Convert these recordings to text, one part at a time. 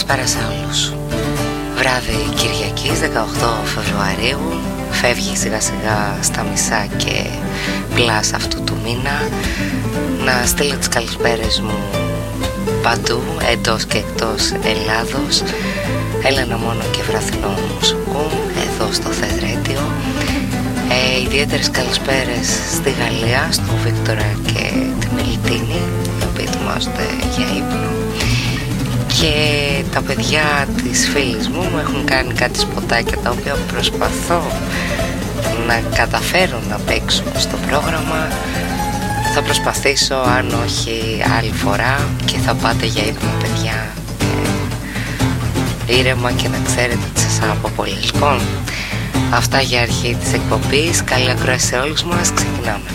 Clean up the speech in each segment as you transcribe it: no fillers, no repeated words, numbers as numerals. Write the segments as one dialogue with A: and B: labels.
A: Καλησπέρα σε όλους. Βράδυ Κυριακής 18 Φεβρουαρίου. Φεύγει σιγά σιγά στα μισά και πλάς αυτού του μήνα. Να στείλω τις καλησπέρες μου παντού, εντός και εκτός Ελλάδος. Έλενα μόνο και βραθινό μουσικού εδώ στο Thread Radio. Ιδιαίτερες καλησπέρες στη Γαλλία, στον Βίκτορα και τη Μελιτίνη, οι οποίοι ετοιμάζονται για ύπνο. Και τα παιδιά της φίλης μου έχουν κάνει κάτι σποτάκια τα οποία προσπαθώ να καταφέρω να παίξω στο πρόγραμμα. Θα προσπαθήσω, αν όχι άλλη φορά, και θα πάτε για ύπνο, παιδιά, ήρεμα, και να ξέρετε ότι σας αγαπώ πολύ. Λοιπόν, αυτά για αρχή της εκπομπής. Καλή ακρόαση σε όλους μας. Ξεκινάμε.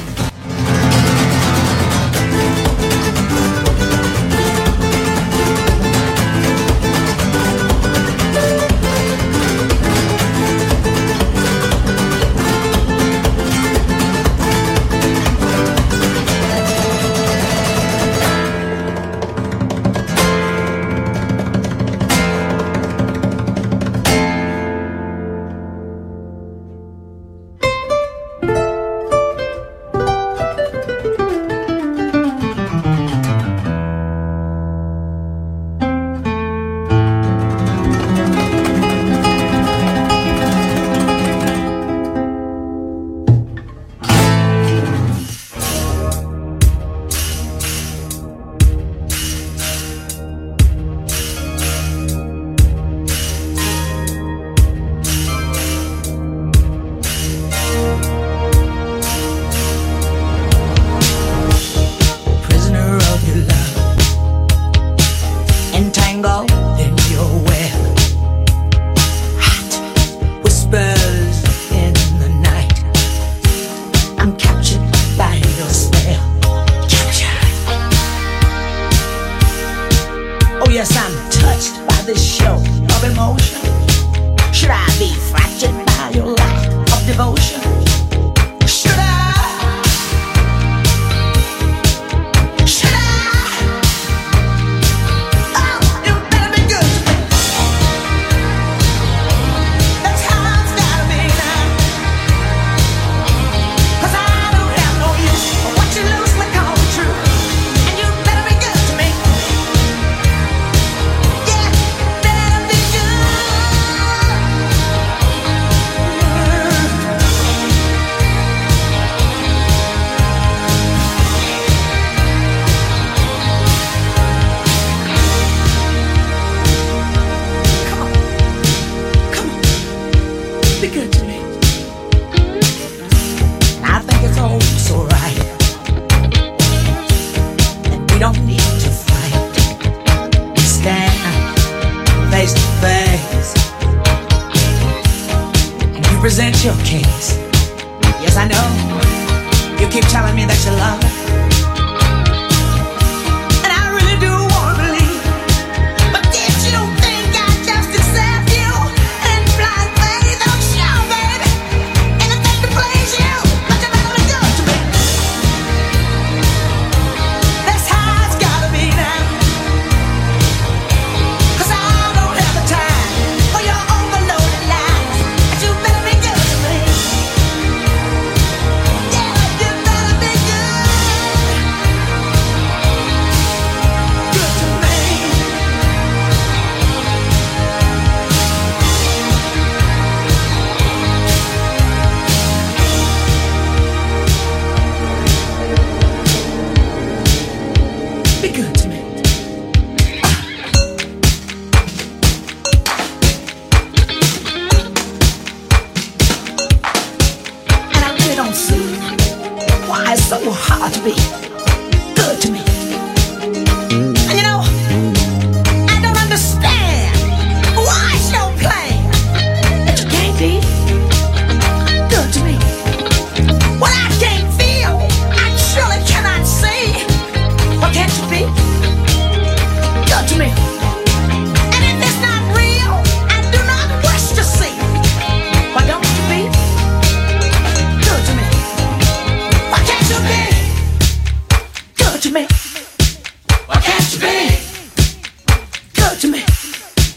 B: to me.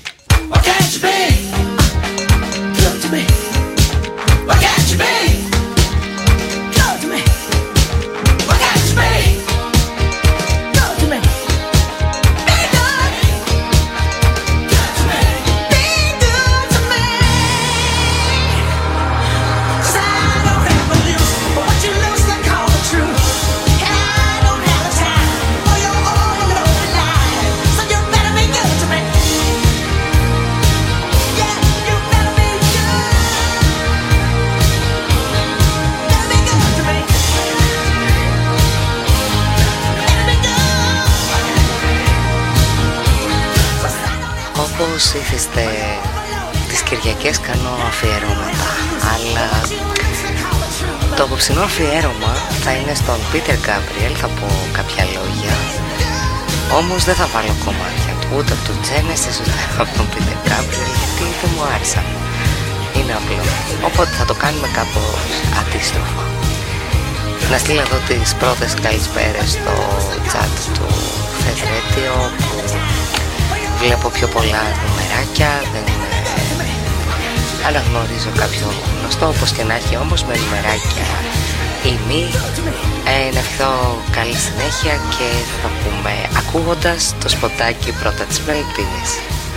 A: Όπως ήθιστε τις Κυριακές κάνω αφιερώματα, αλλά το απόψινό αφιέρωμα θα είναι στον Peter Gabriel, θα πω κάποια λόγια. Όμως δεν θα βάλω κομμάτια του, ούτε από τον Genesis ούτε από τον Peter Gabriel, γιατί δεν μου άρεσαν. Είναι απλό, οπότε θα το κάνουμε κάπως αντίστροφα. Να στείλω εδώ τις πρώτες καλησπέρες στο chat του Fed Radio, που βλέπω πιο πολλά νομεράκια, δεν αναγνωρίζω κάποιο γνωστό, όπως και να έχει, όμως με νομεράκια ή μη. Να ευχηθώ καλή συνέχεια και θα τα πούμε ακούγοντας το σποτάκι πρώτα της Μελτίνης.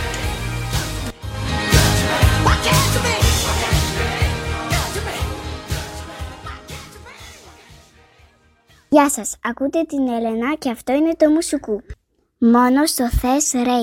B: Γεια σας, ακούτε την Έλενα και αυτό είναι το Μουσουκού. Μόνο στο Θες Ρέι.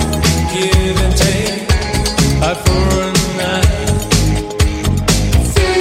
C: For a night,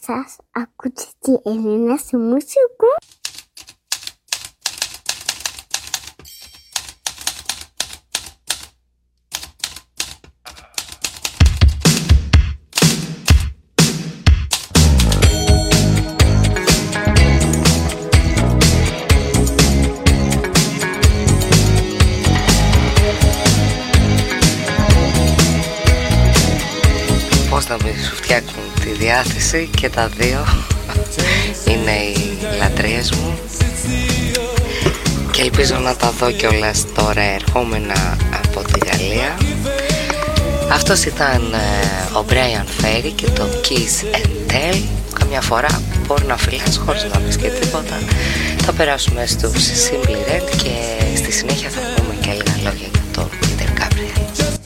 B: σας, ακούτε τη Ελένα στο Μουσικού.
A: Να μην σου φτιάξουν τη διάθεση και τα δύο είναι οι λατρείες μου και ελπίζω να τα δω κιόλας τώρα ερχόμενα από τη Γαλλία. Αυτός ήταν ο Brian Ferry και το Kiss and Tell. Καμιά φορά μπορεί να φυλάς χωρίς να πεις και τίποτα. Θα περάσουμε στους Simply Red και στη συνέχεια θα πούμε και λίγα λόγια για τον Peter Gabriel.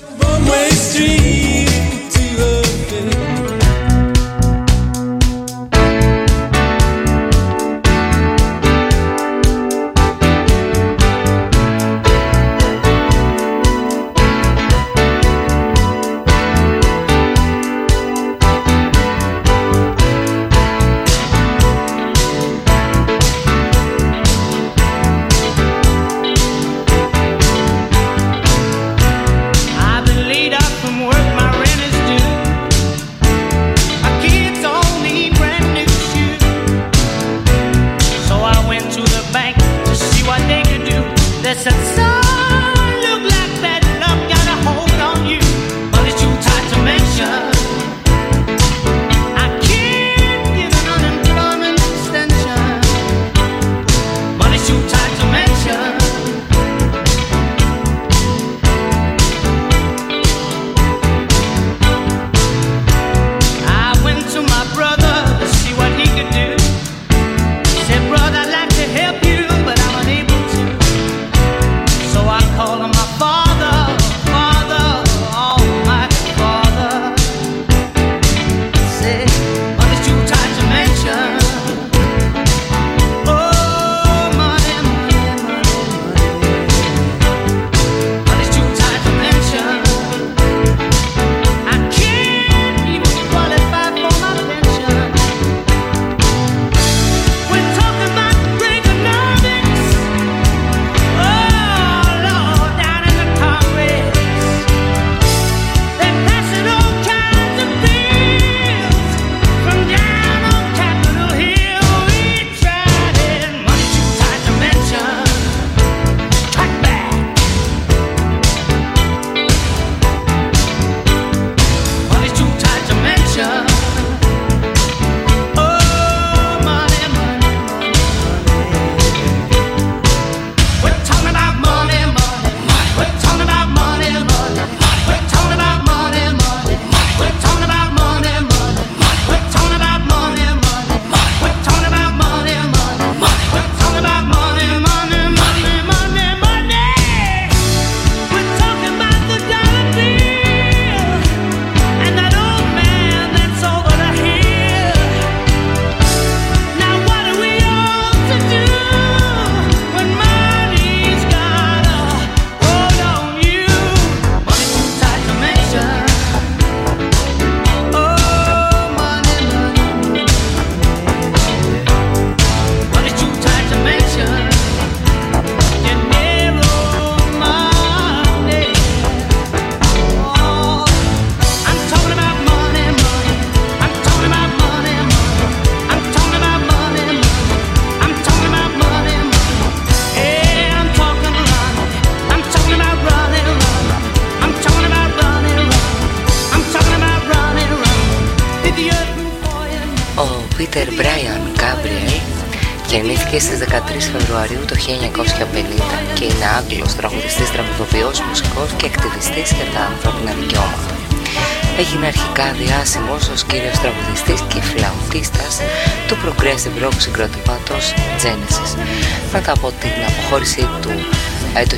A: Peter Brian Gabriel γεννήθηκε στις 13 Φεβρουαρίου το 1950 και είναι Άγγλος τραγουδιστής, τραγουδοποιός, μουσικός και ακτιβιστής για τα ανθρώπινα δικαιώματα. Έγινε αρχικά διάσημος ως κύριος τραγουδιστής και φλαουτίστας του progressive rock συγκροτήματος Genesis. Μετά από την αποχώρησή του το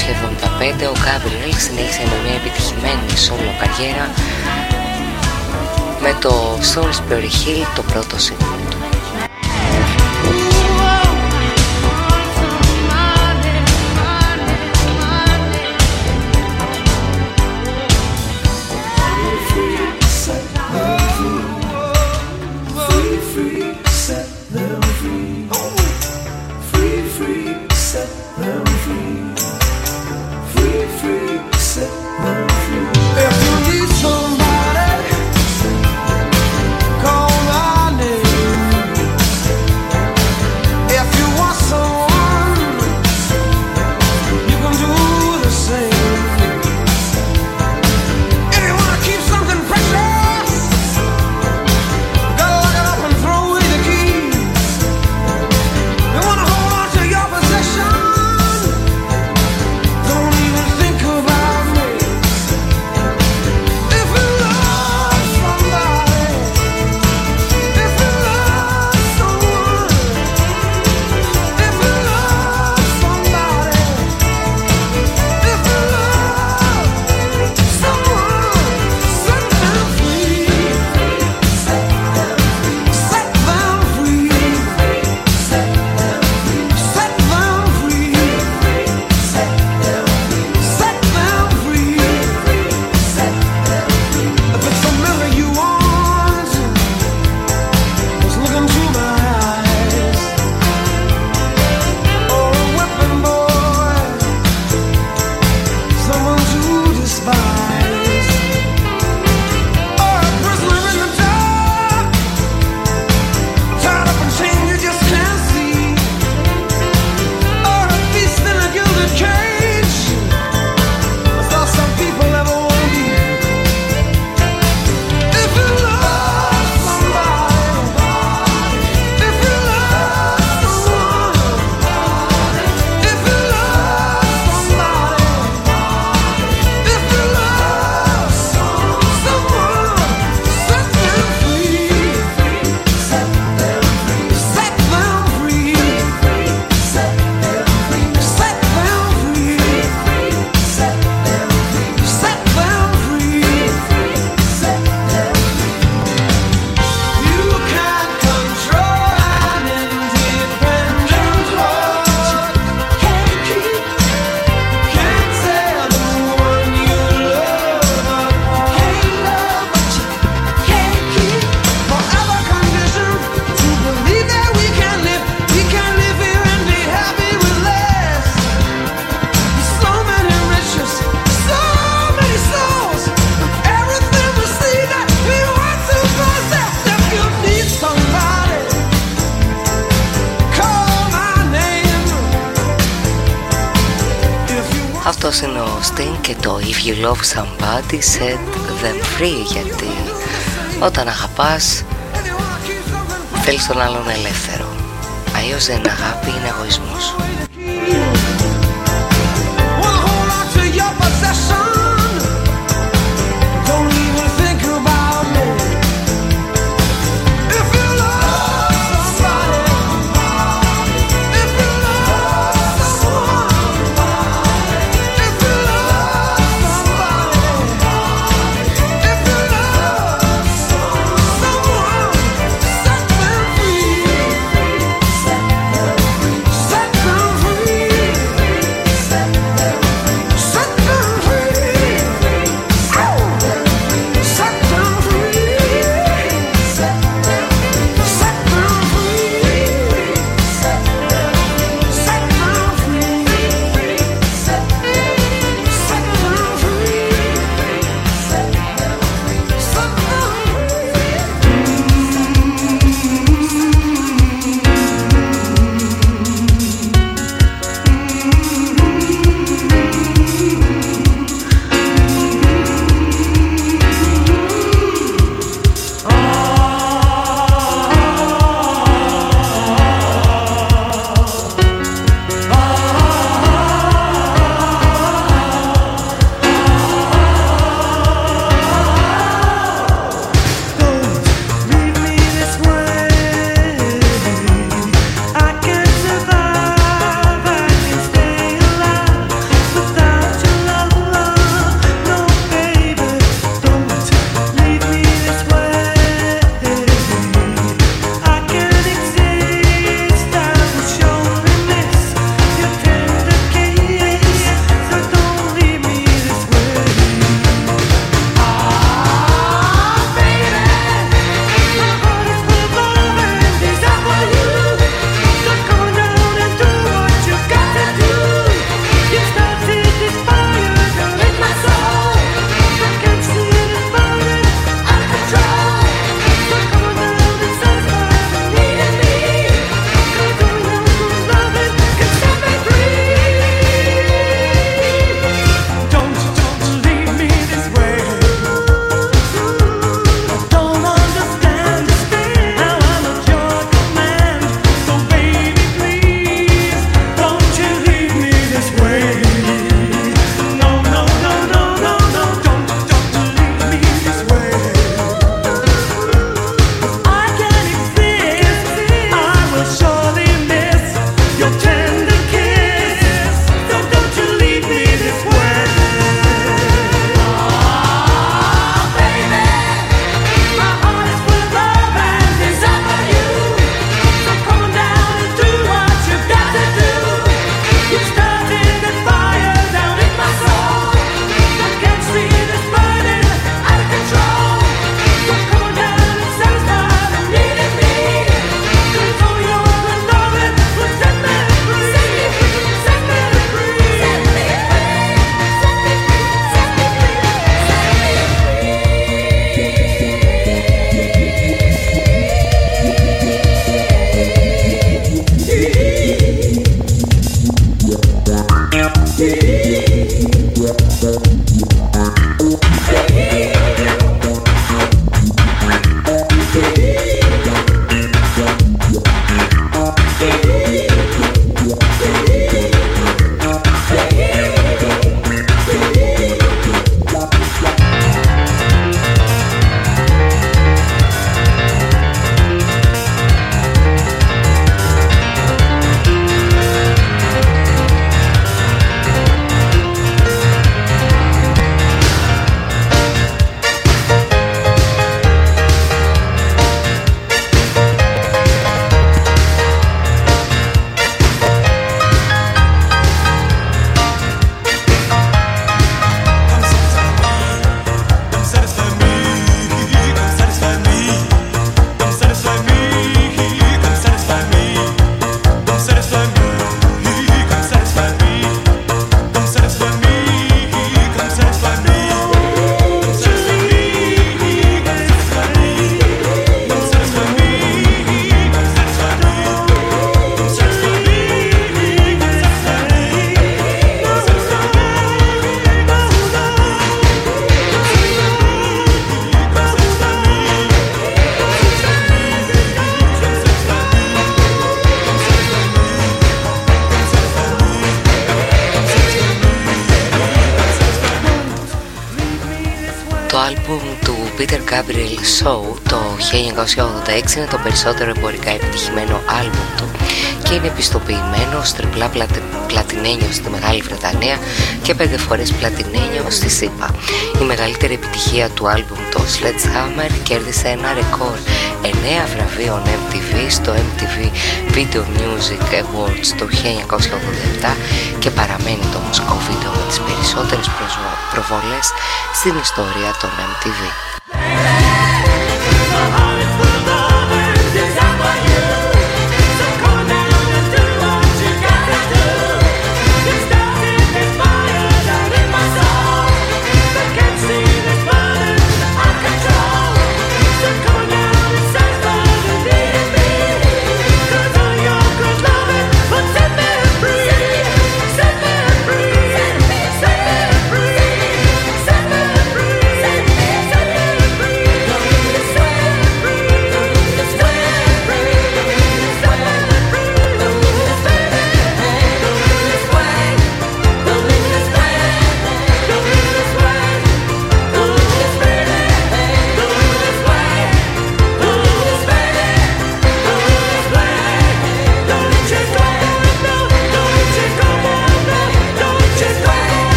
A: 1975, ο Gabriel συνέχισε με μια επιτυχημένη solo καριέρα με το Salisbury Hill, το πρώτο single του. αυτός είναι ο Sting και το If You Love Somebody Set Them Free, γιατί όταν αγαπάς θέλεις τον άλλον ελεύθερο, αλλιώς δεν είναι αγάπη, είναι εγωισμός.
C: Free.
A: Το άλμπουμ του Peter Gabriel Show το 1986 είναι το περισσότερο εμπορικά επιτυχημένο άλμπουμ του και είναι επιστοποιημένο ως τριπλά πλατινένιο στη Μεγάλη Βρετανία και 5 φορές πλατινένιο στη ΣΥΠΑ. Η μεγαλύτερη επιτυχία του άλμπουμ, το Sledgehammer, κέρδισε ένα ρεκόρ 9 βραβείων MTV στο MTV Video Music Awards το 1987 και παραμένει το μουσικό βίντεο με τις περισσότερες προβολές στην ιστορία των MTV.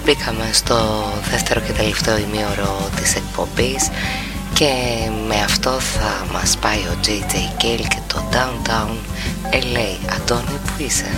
A: Μπήκαμε στο δεύτερο και τελευταίο ημίωρο της εκπομπής και με αυτό θα μας πάει ο JJ Cale και το Downtown LA. Αντώνη, που είσαι?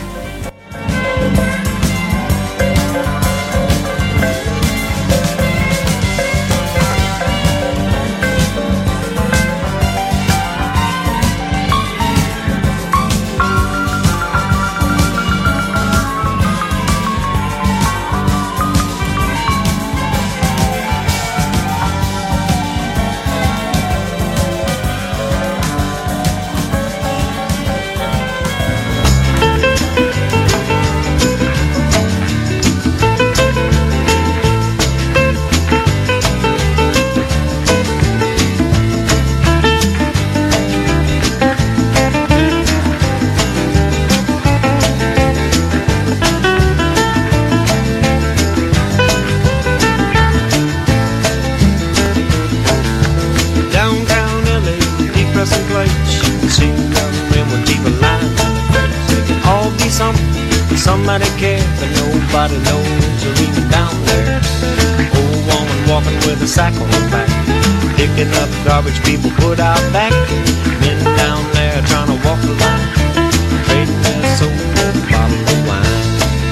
C: Somebody cares, but nobody knows her even down there. Old woman walking with a sack on her back, picking up garbage people put out back. Men down there trying to walk the line, trading their soul for a bottle of wine.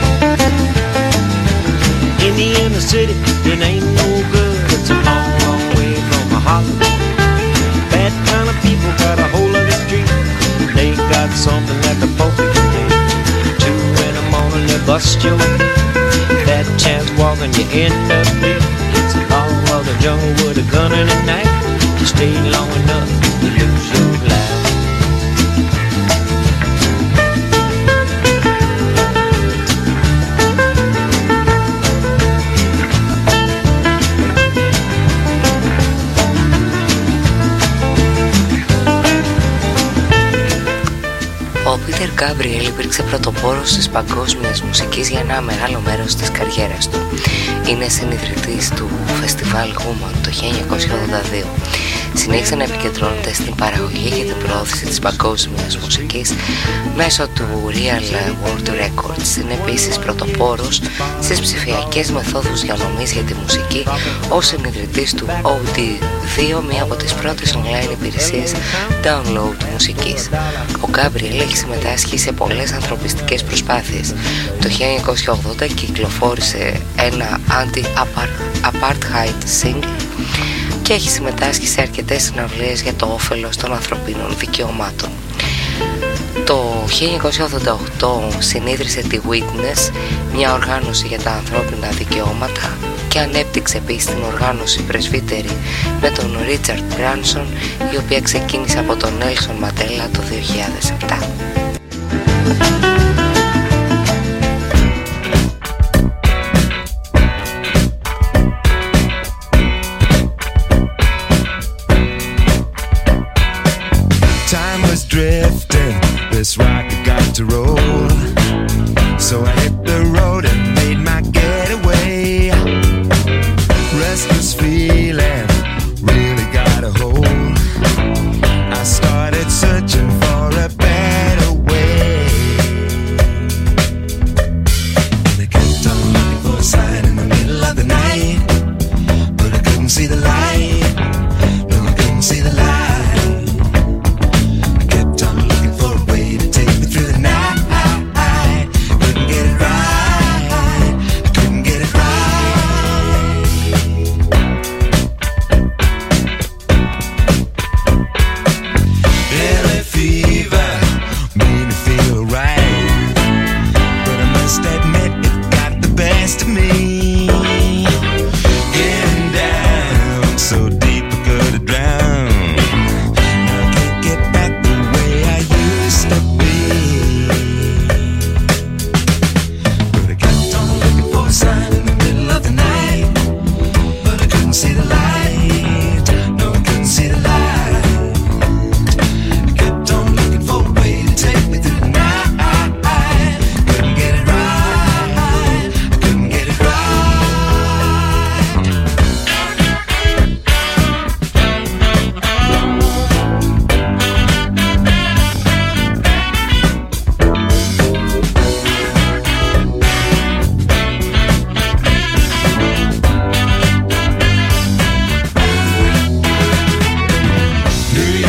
C: In the inner city, it ain't no good. It's a long, long way from a Hollywood. Bad kind of people got a hold of the street. They got something that the poor people need. They bust your feet. That chance walking, you end up dead. It's a law of the jungle with a gun and a knife. You stay long enough, you lose your life.
A: Ο Πίτερ Γκάμπριελ υπήρξε πρωτοπόρος της παγκόσμιας μουσικής για ένα μεγάλο μέρος της καριέρας του. Είναι συνιδρυτής του Festival Woman το 1982. Συνέχισε να επικεντρώνεται στην παραγωγή και την προώθηση της παγκόσμιας μουσικής μέσω του Real World Records. Είναι επίσης πρωτοπόρος στις ψηφιακές μεθόδους διανομής για τη μουσική ως συνιδρυτής του OD2, μία από τις πρώτες online υπηρεσίες download μουσικής. Ο Γκάμπριελ έχει συμμετάσχει σε πολλές ανθρωπιστικές προσπάθειες. Το 1980 κυκλοφόρησε ένα anti-apartheid single και έχει συμμετάσχει σε αρκετές συναυλίες για το όφελος των ανθρωπίνων δικαιωμάτων. Το 1988 συνίδρυσε τη Witness, μια οργάνωση για τα ανθρώπινα δικαιώματα, και ανέπτυξε επίσης την οργάνωση Πρεσβύτερη με τον Ρίτσαρντ Μπράνσον, η οποία ξεκίνησε από τον Νέλσον Μαντέλα το 2007.
D: Drifting, this rocket got to roll. So I hit the road and made my getaway. Restless feeling really got a hold. I started searching for a better way. And I kept on looking for a sign in the middle of the night, but I couldn't see the light. No, I couldn't see the light. Couldn't get it right.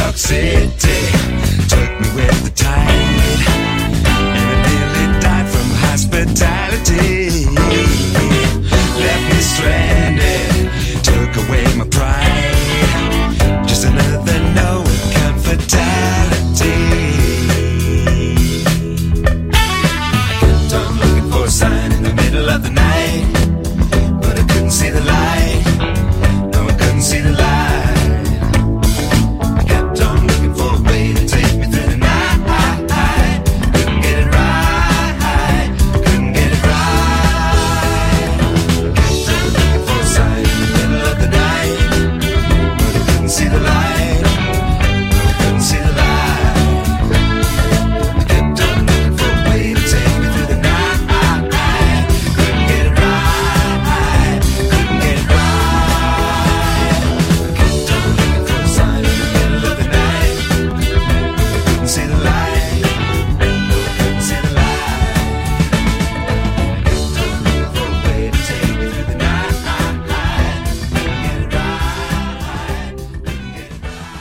D: York City took me with the tide, and I nearly died from hospitality. Left me stranded, took away my pride. Just another no account fatality. I kept on looking for a sign in the middle of the night, but I couldn't see the light. No, I couldn't see the light. I kept on looking for a way to take me through the night. Couldn't get it right. Couldn't get it right. Kept on looking for a sign in the middle of the night, but I couldn't see the light. No, I couldn't see the light. I kept on looking for a way to take me through the night. Couldn't get it right. Couldn't get it right. Kept on looking for a sign in the middle of the night, but I couldn't see the light. No, I couldn't see the light. Kept on looking for a way to take me through the night. Couldn't get it right. Couldn't get it right.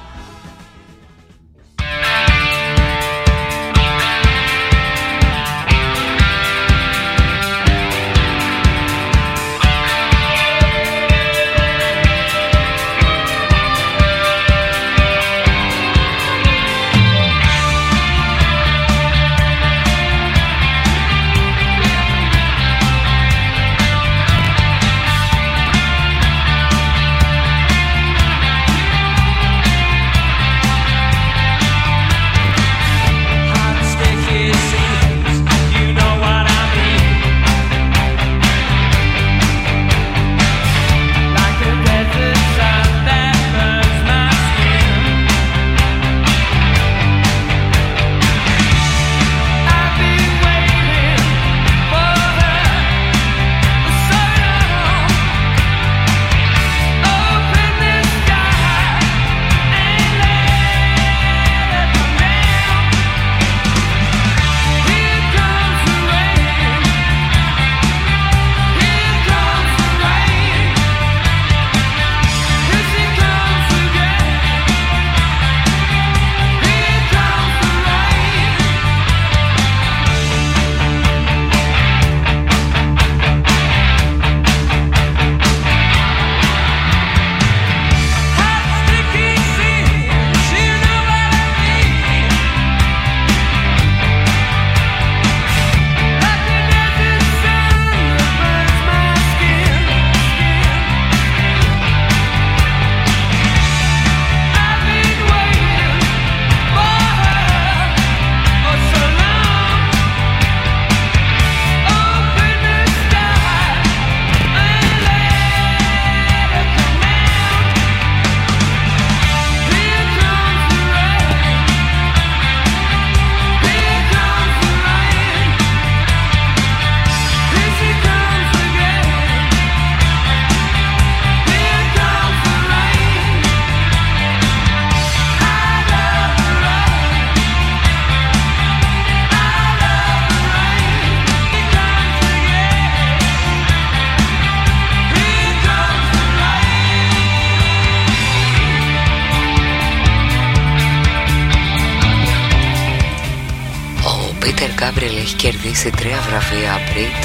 A: Gabriel έχει κερδίσει 3 βραβεία Brit,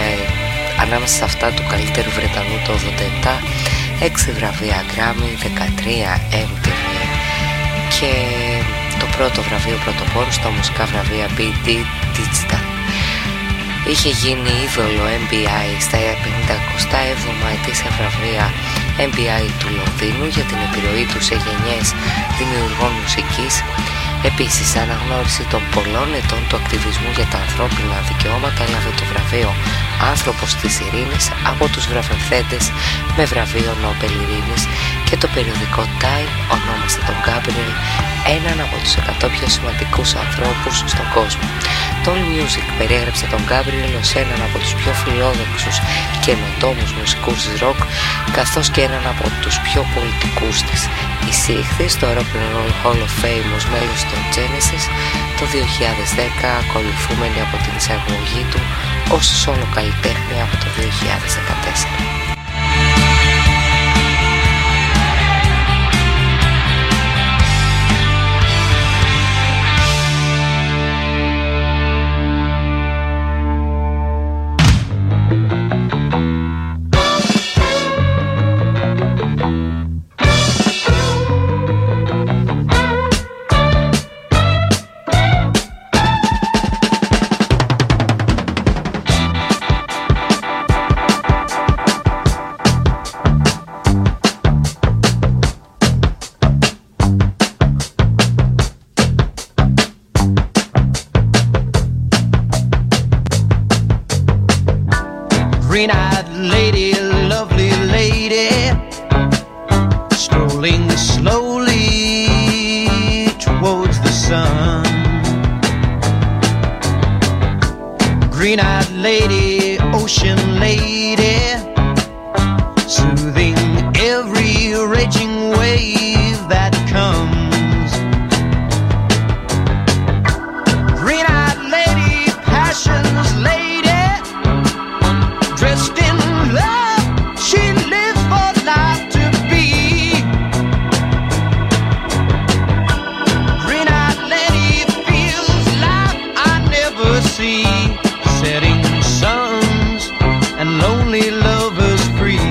A: ανάμεσα σε αυτά του καλύτερου Βρετανού το 87, 6 βραβεία Grammy, 13 MTV και το πρώτο βραβείο πρωτοπόρου στα μουσικά βραβεία BT Digital. Είχε γίνει είδωλο MBI στα 57 ετήσια βραβεία MBI του Λονδίνου για την επιρροή του σε γενιές δημιουργών μουσικής. Επίσης, αναγνώριση των πολλών ετών του ακτιβισμού για τα ανθρώπινα δικαιώματα, έλαβε το βραβείο «Άνθρωπος της Ειρήνης» από τους γραφευθέντες με βραβείο Νόμπελ Ειρήνης και το περιοδικό Time ονόμασε τον Gabriel έναν από τους 100 πιο σημαντικούς ανθρώπους στον κόσμο. Το All Music περιέγραψε τον Gabriel ως έναν από τους πιο φιλόδοξους και ενωτόμους μουσικούς της rock, καθώς και έναν από τους πιο πολιτικούς της. Εισήχθη στο Rock and Roll Hall of Fame ως μέλος των Genesis το 2010, ακολουθούμενη από την εισαγωγή του ως solo καλλιτέχνη από το 2014.
C: lady, ocean lady, soothing every raging wave that comes. Green-eyed lady, passion's lady, dressed in love, she lives for life to be. Green-eyed lady feels life I never see, setting suns and lonely lovers free.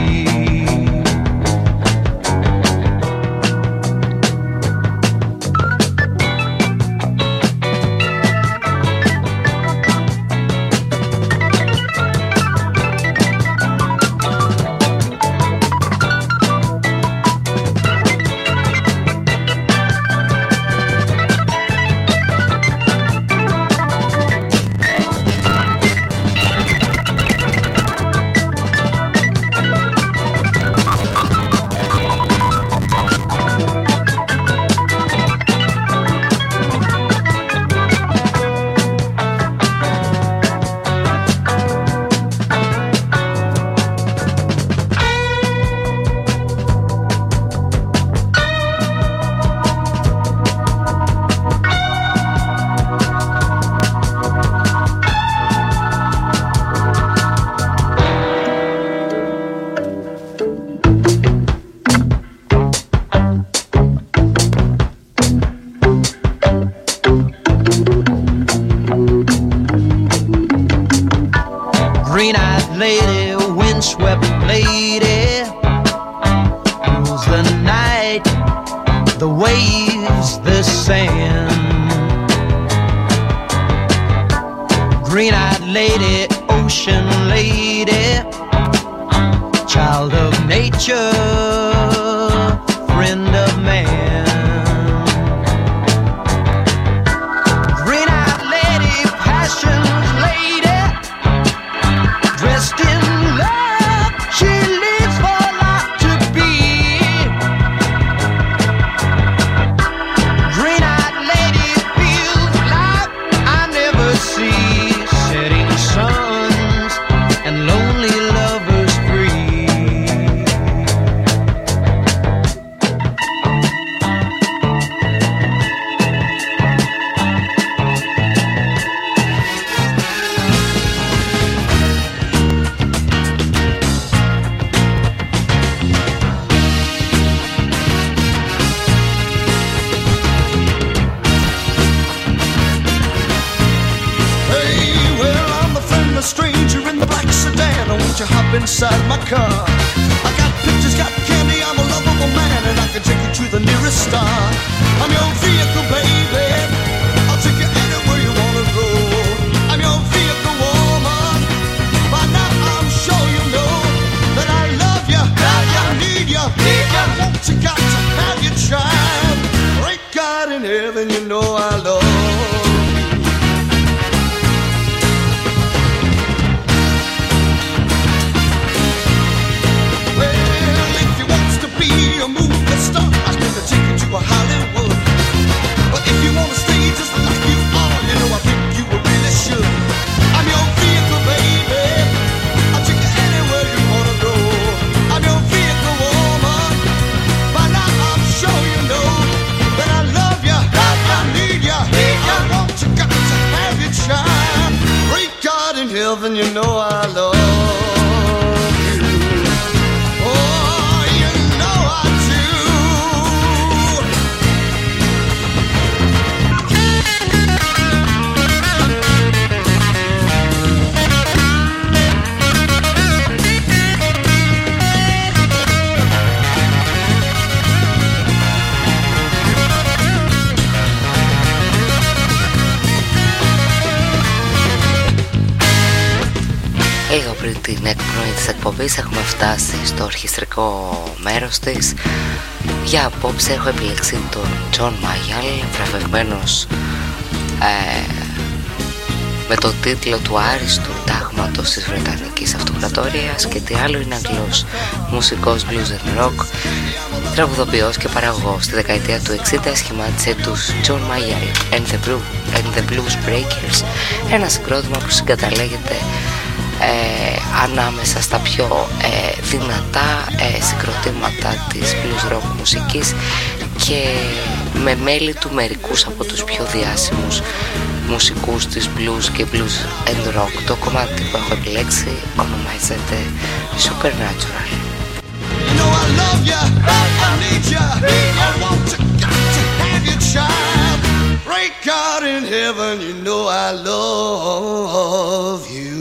C: Green-eyed lady, windswept lady, rules the night, the waves, the sand. Green-eyed lady, ocean lady, child of nature, friend of man. Green-eyed lady, passion's lady, dressed in love, she lives for life to be. Green-eyed lady feels life I never see, setting suns and lonely lovers free.
E: Hey, well, I'm a friendless stranger in the black sedan. Won't you hop inside my car? I got pictures, got candy, I'm a lovable man, and I can take you to the nearest star. I'm your vehicle, baby, I'll take you anywhere you wanna go. I'm your vehicle, woman, by now I'm sure you know that I love you, that I need you, I want you, got to have your child. Great God in heaven, you know I love you. Well, if you wants to be a movie star, I'm gonna take you to a Hollywood. But if you wanna stay just like you are, you know I think you really should. I'm your vehicle, baby, I'll take you anywhere you wanna go. I'm your vehicle, woman, by now I'm sure you know that I love you, that I need you, I want you, got to have your child. Great God in heaven, you know I love you. Oh, you know I do.
A: Λίγο πριν την εκπνοή της εκπομπής έχουμε φτάσει στο ορχιστρικό μέρος της. Για απόψε έχω επιλέξει τον John Mayall, βραβευμένος με το τίτλο του άριστου τάγματος της Βρετανικής Αυτοκρατορίας, και τι άλλο είναι Αγγλός μουσικός blues and rock, τραγουδοποιός και παραγωγός. Στη δεκαετία του 60 σχημάτισε τους John Mayall and the Blues Breakers, ένα συγκρότημα που συγκαταλέγεται ανάμεσα στα πιο δυνατά συγκροτήματα της blues rock μουσικής και με μέλη του μερικούς από τους πιο διάσημους μουσικούς της blues και blues and rock. Το κομμάτι που έχω επιλέξει ονομάζεται Supernatural.
E: You know I love you, I need you, I want to, got to have you, child. Great God in heaven, you know I love you.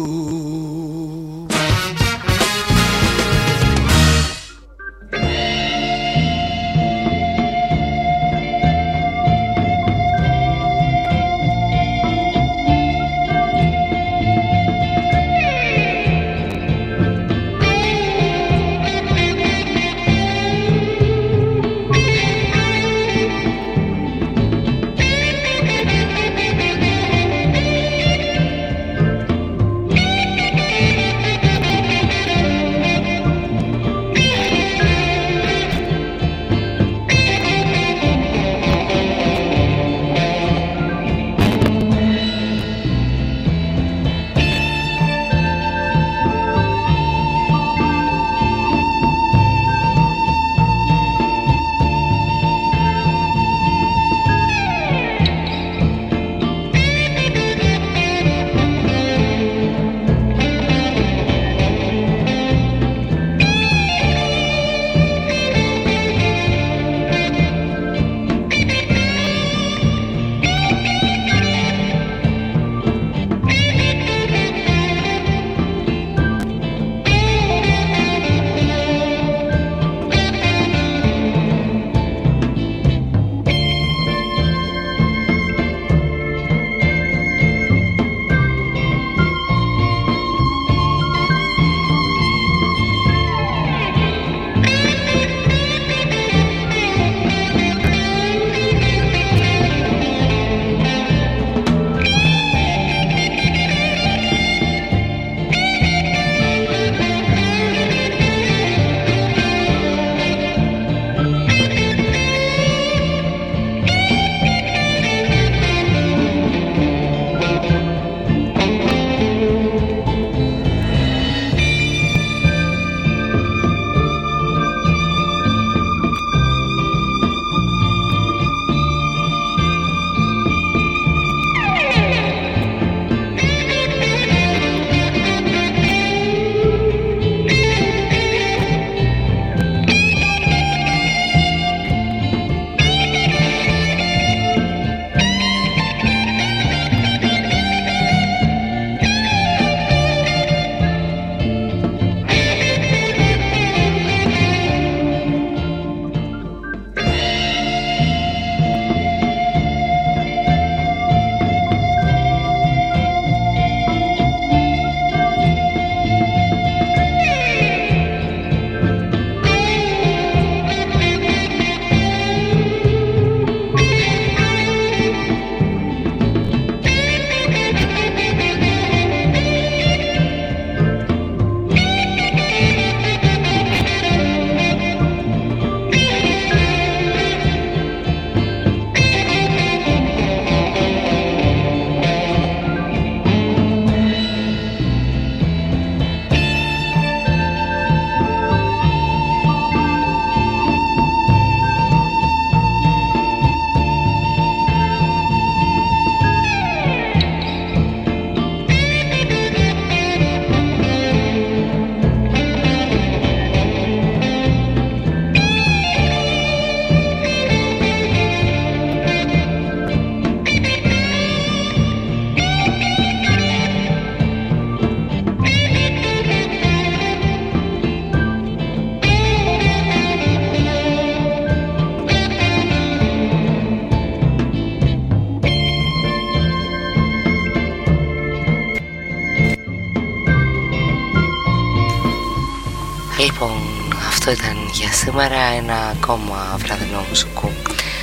A: Λοιπόν, αυτό ήταν για σήμερα ένα ακόμα βραδινό μουσικού.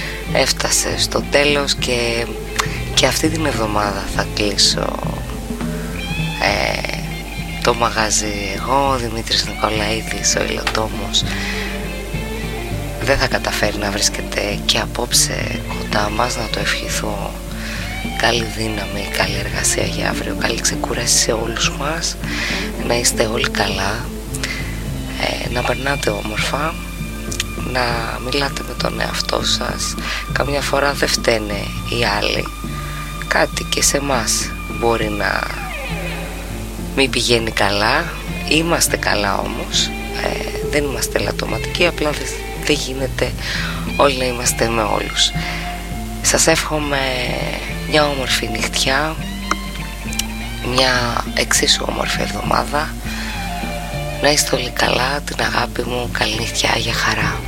A: Έφτασε στο τέλος και αυτή την εβδομάδα θα κλείσω το μαγαζί εγώ, ο Δημήτρης Νικολαίδης, ο Υλοτόμος. Δεν θα καταφέρει να βρίσκεται και απόψε κοντά μας, να το ευχηθώ καλή δύναμη, καλή εργασία για αύριο, καλή ξεκούραση σε όλους μας, να είστε όλοι καλά, να περνάτε όμορφα, να μιλάτε με τον εαυτό σας. Καμιά φορά δεν φταίνε οι άλλοι, κάτι και σε εμάς μπορεί να μην πηγαίνει καλά, είμαστε καλά όμως, δεν είμαστε λατωματικοί, απλά δεν γίνεται όλοι να είμαστε με όλους. Σας εύχομαι μια όμορφη νυχτιά, μια εξίσου όμορφη εβδομάδα, να είστε όλοι καλά, την αγάπη μου, καλή νυχτιά, για χαρά.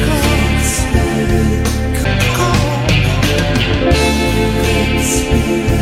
F: Spirit,